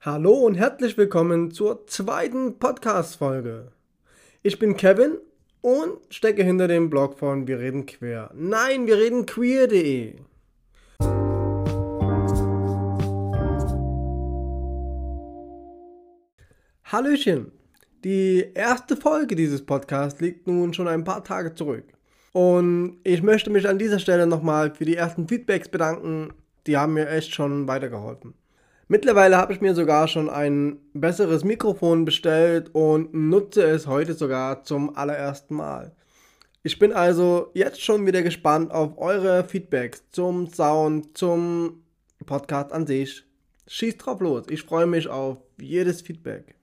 Hallo und herzlich willkommen zur zweiten Podcast-Folge. Ich bin Kevin und stecke hinter dem Blog von Wir reden queer. Nein, wir reden queer.de. Hallöchen. Die erste Folge dieses Podcasts liegt nun schon ein paar Tage zurück. Und ich möchte mich an dieser Stelle nochmal für die ersten Feedbacks bedanken. Die haben mir echt schon weitergeholfen. Mittlerweile habe ich mir sogar schon ein besseres Mikrofon bestellt und nutze es heute sogar zum allerersten Mal. Ich bin also jetzt schon wieder gespannt auf eure Feedbacks zum Sound, zum Podcast an sich. Schießt drauf los, ich freue mich auf jedes Feedback.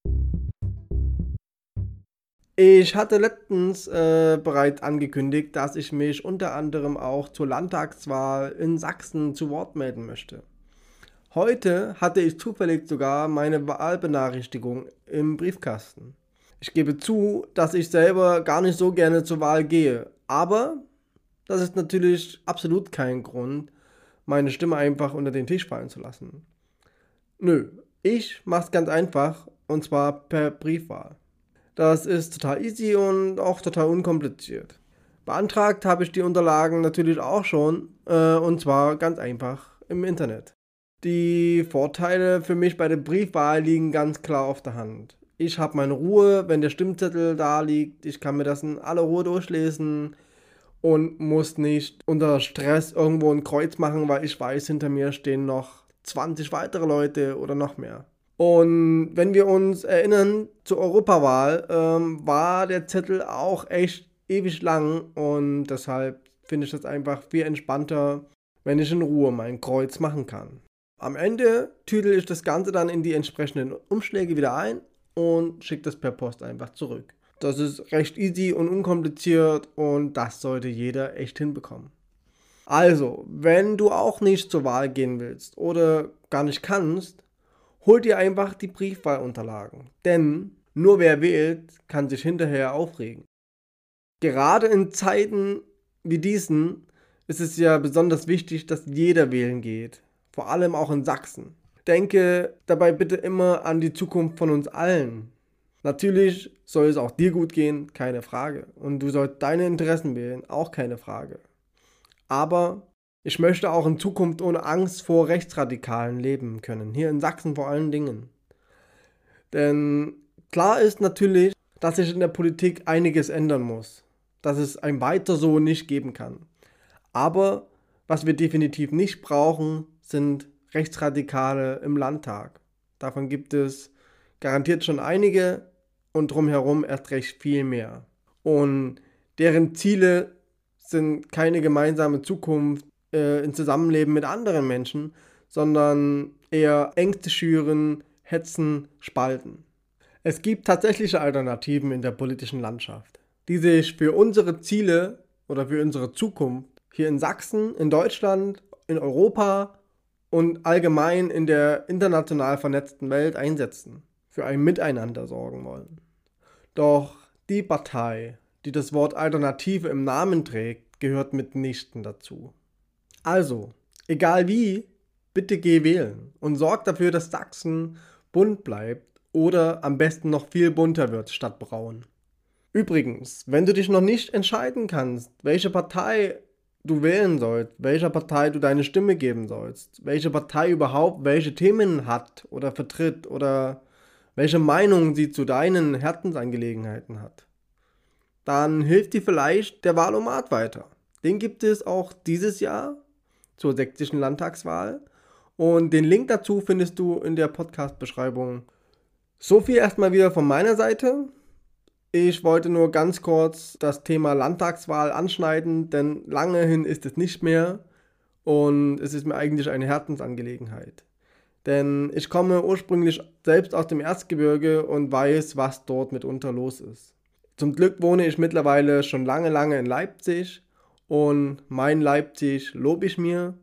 Ich hatte letztens bereits angekündigt, dass ich mich unter anderem auch zur Landtagswahl in Sachsen zu Wort melden möchte. Heute hatte ich zufällig sogar meine Wahlbenachrichtigung im Briefkasten. Ich gebe zu, dass ich selber gar nicht so gerne zur Wahl gehe, aber das ist natürlich absolut kein Grund, meine Stimme einfach unter den Tisch fallen zu lassen. Nö, ich mach's ganz einfach und zwar per Briefwahl. Das ist total easy und auch total unkompliziert. Beantragt habe ich die Unterlagen natürlich auch schon und zwar ganz einfach im Internet. Die Vorteile für mich bei der Briefwahl liegen ganz klar auf der Hand. Ich habe meine Ruhe, wenn der Stimmzettel da liegt. Ich kann mir das in aller Ruhe durchlesen und muss nicht unter Stress irgendwo ein Kreuz machen, weil ich weiß, hinter mir stehen noch 20 weitere Leute oder noch mehr. Und wenn wir uns erinnern, zur Europawahl war der Zettel auch echt ewig lang und deshalb finde ich das einfach viel entspannter, wenn ich in Ruhe mein Kreuz machen kann. Am Ende tüdel ich das Ganze dann in die entsprechenden Umschläge wieder ein und schicke das per Post einfach zurück. Das ist recht easy und unkompliziert und das sollte jeder echt hinbekommen. Also, wenn du auch nicht zur Wahl gehen willst oder gar nicht kannst, hol dir einfach die Briefwahlunterlagen. Denn nur wer wählt, kann sich hinterher aufregen. Gerade in Zeiten wie diesen ist es ja besonders wichtig, dass jeder wählen geht. Vor allem auch in Sachsen. Denke dabei bitte immer an die Zukunft von uns allen. Natürlich soll es auch dir gut gehen, keine Frage. Und du sollst deine Interessen wählen, auch keine Frage. Aber ich möchte auch in Zukunft ohne Angst vor Rechtsradikalen leben können. Hier in Sachsen vor allen Dingen. Denn klar ist natürlich, dass sich in der Politik einiges ändern muss. Dass es ein Weiter so nicht geben kann. Aber was wir definitiv nicht brauchen, sind Rechtsradikale im Landtag. Davon gibt es garantiert schon einige und drumherum erst recht viel mehr. Und deren Ziele sind keine gemeinsame Zukunft im Zusammenleben mit anderen Menschen, sondern eher Ängste schüren, hetzen, spalten. Es gibt tatsächliche Alternativen in der politischen Landschaft, die sich für unsere Ziele oder für unsere Zukunft hier in Sachsen, in Deutschland, in Europa und allgemein in der international vernetzten Welt einsetzen, für ein Miteinander sorgen wollen. Doch die Partei, die das Wort Alternative im Namen trägt, gehört mitnichten dazu. Also, egal wie, bitte geh wählen und sorg dafür, dass Sachsen bunt bleibt oder am besten noch viel bunter wird statt braun. Übrigens, wenn du dich noch nicht entscheiden kannst, welche Partei du wählen sollst, welcher Partei du deine Stimme geben sollst, welche Partei überhaupt welche Themen hat oder vertritt oder welche Meinung sie zu deinen Herzensangelegenheiten hat, dann hilft dir vielleicht der Wahlomat weiter. Den gibt es auch dieses Jahr zur sächsischen Landtagswahl und den Link dazu findest du in der Podcast-Beschreibung. So viel erstmal wieder von meiner Seite. Ich wollte nur ganz kurz das Thema Landtagswahl anschneiden, denn lange hin ist es nicht mehr und es ist mir eigentlich eine Herzensangelegenheit. Denn ich komme ursprünglich selbst aus dem Erzgebirge und weiß, was dort mitunter los ist. Zum Glück wohne ich mittlerweile schon lange in Leipzig und mein Leipzig lobe ich mir.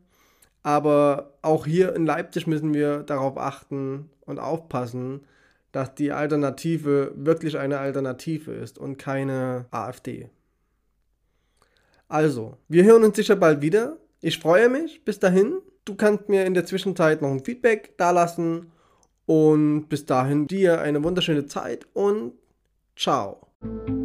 Aber auch hier in Leipzig müssen wir darauf achten und aufpassen, dass die Alternative wirklich eine Alternative ist und keine AfD. Also, wir hören uns sicher bald wieder. Ich freue mich. Bis dahin. Du kannst mir in der Zwischenzeit noch ein Feedback dalassen Und bis dahin dir eine wunderschöne Zeit und ciao.